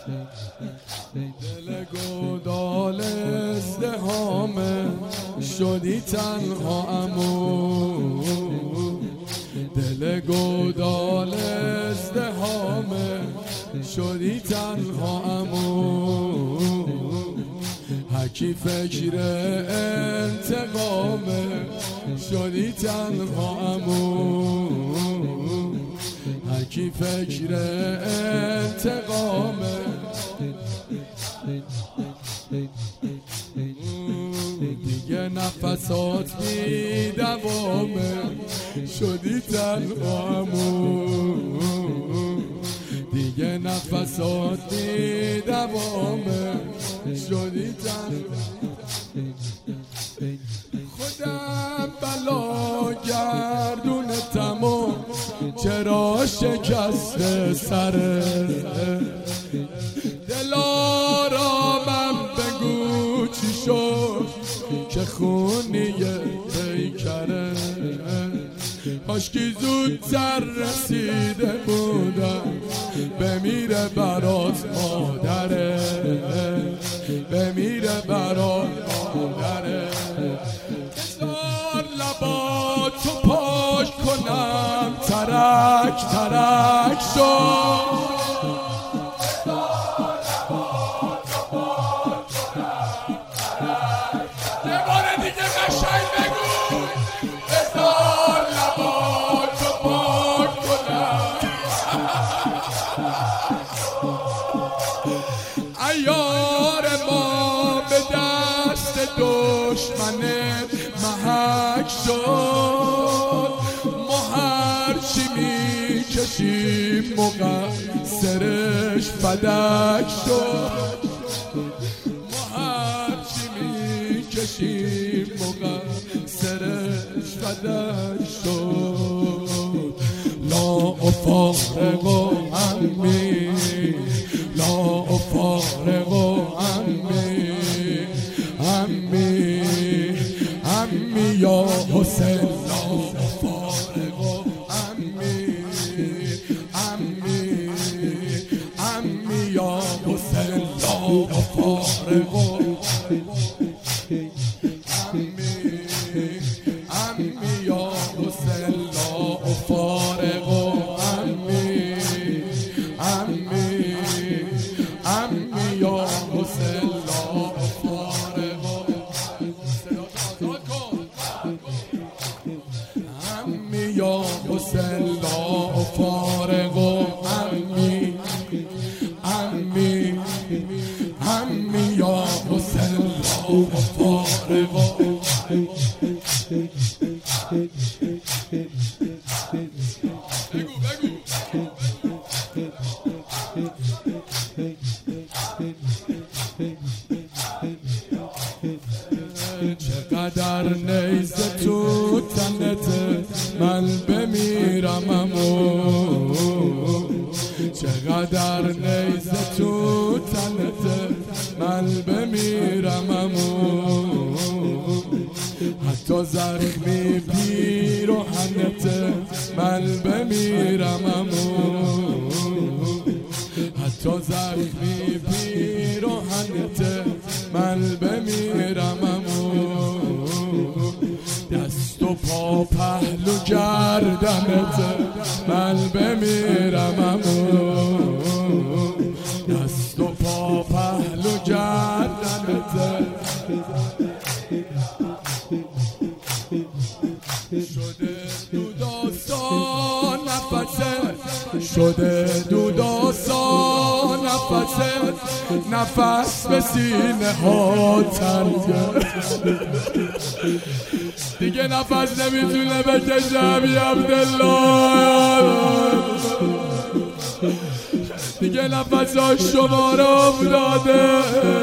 دل گودال ازدهامه شدی تنها امو، دل گودال ازدهامه شدی تنها امو، هکی فکر انتقامه شدی تنها امو، هکی فکر انتقامه دیگه نفسات بی دوامه شدی تنها امو، دیگه نفسات بی دوامه شدی تنها. خودم بلا گردونتم و چرا شکست سره، دلارامم بگو چی شد که خونی پیکره، کاشکی زودتر رسیده بودم بمیره برات مادره، بمیره برات مادره. بذار لباتو پاک کنم ترک ترک شد، عیار ما به دست دشمنت محک شد، ما هرچی میکشیم مقصرش فدک شد، ما هرچی میکشیم مقصرش فدک شد. لا افارق عمی، لا افارق عمی، عمی عمی یا حسین، لا افارق عمی، عمی عمی یا حسین، لا افارق عمی، عمی یا حسین، لا افارق عمی، عمی عمی یا حسین، لا افارق عمی یا حسین، لا افارق عمی، عمی عمی یا حسین، لا افارق. چقدر نیزه تو تنت من بمیرم امو، چقدر نیزه تو تنت من بمیرم امو، حتی زخمی پیراهنت من بمیرم امو، حتی زخمی پیراهنت من بمیرم امو، دست و پا پهلو گردنت من بمیرم امو، دست و پا پهلو گردنت شده دوداسان نفست، شده دوداسان نفست، نفس به سینه ها تنگه، دیگه نفس نمیتونه بکشه ابی عبدالله، دیگه نفس ها شماره افتاده،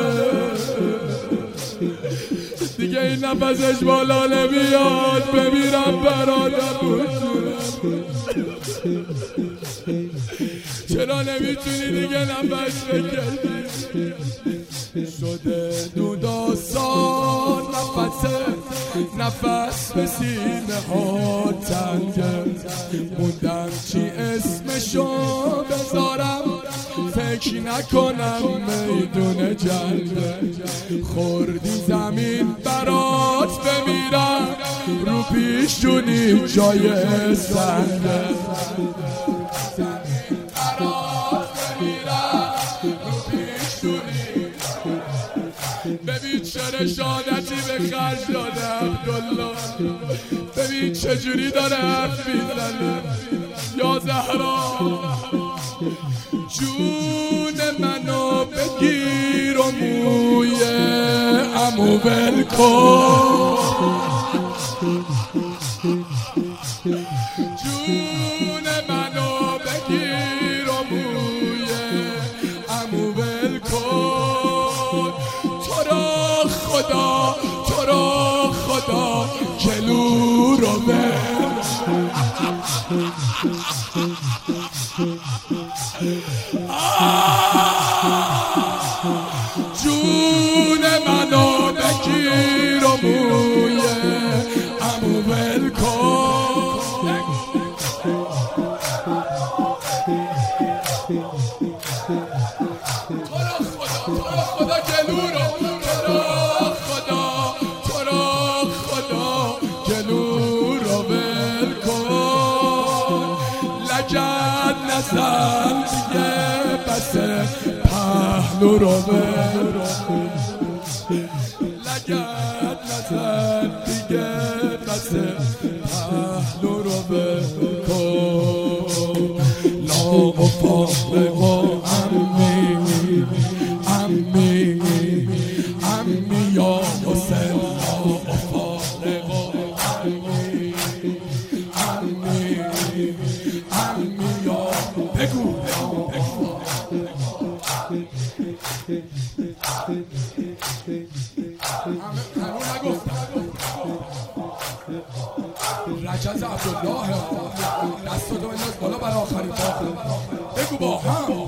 دیگه این نفسش بالا نمیاد، بمیرم برادر. چرا نمیتونی دیگه نفس بکشی؟ شده دوداسان نفس به سینه ها تنگه، موندم چی اسمشو بذارم، فکر نکنم میدون جلده، خوردی زمین برات بمیرم، رو پیشونی جای سنده. ببین چه رشادتی به خرج داده عبدالله، ببین چجوری داره حرف میزنه. یا زهرا جون منو بگیر و موی عمو ول کن، جون منو بگیر و موی عمو ول کن. تو را خدا جلو رو بر، جون منو بگیر و موی عمو ول کن. تو را خدا جلو رو، تو را خدا جلو رو ول کن. لگد نزن دیگه بس پهلو رو ول کن، لگد نزن دیگه بس پهلو رو ول کن. لا افارق عمی عمی عمی یا حسین، لا افارق عمی عمی عمی یا بگو رجز عبدالله، دست رو بنداز بالا برای آخرین بار، بگو با هم.